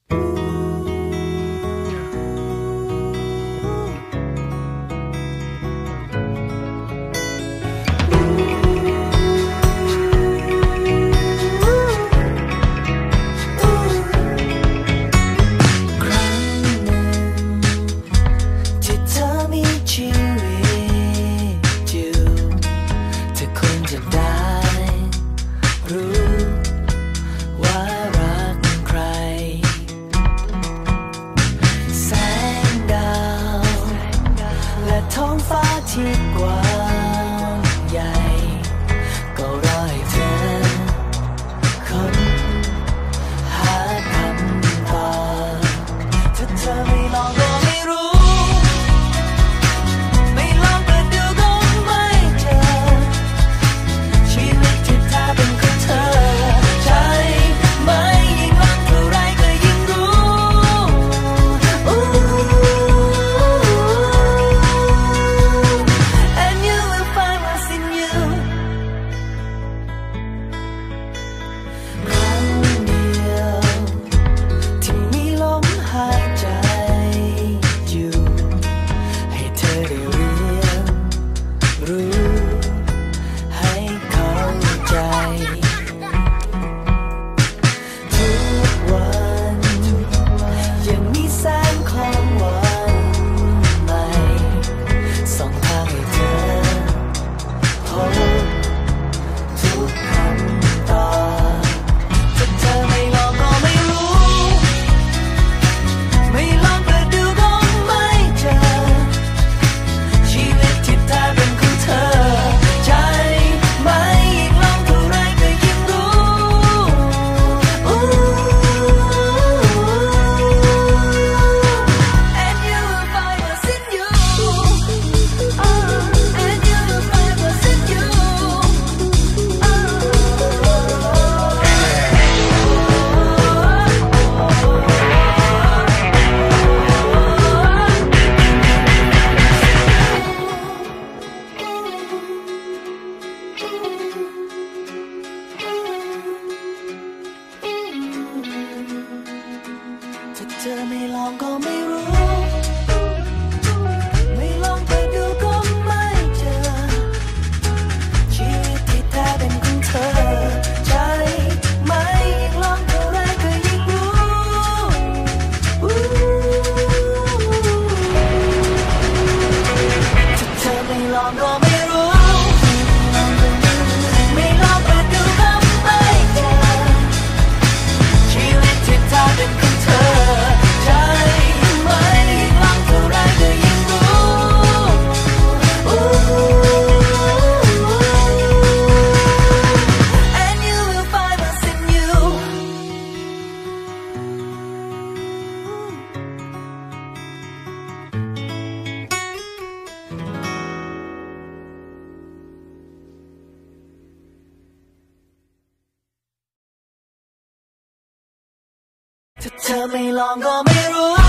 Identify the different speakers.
Speaker 1: ท้องฟ้าที่กว้างใหญ่ก็รอให้เธอค้นหาคำตอบถ้าเธอไม่ลองก็ไม่รู้ไม่ลองก็ดูก็ไม่เจอชีวิตที่แท้เป็นของเธอใช่ไหมยิ่งลองเท่าไรก็ยิ่งรู้เธอไม่ลองก็ไม่รู้ไม่ลองไปดูก็ไม่เจอชีวิตที่แท้เป็นของเธอใช่ไหมยิ่งลองเท่าไรก็ยิ่งรู้ถ้าเธอไม่ลองก็ไม่รู้ไม่ลองไปดูก็ไม่เจอชีวิตที่แท้เป็นของเธอถ้าเธอไม่ลองก็ไม่รู้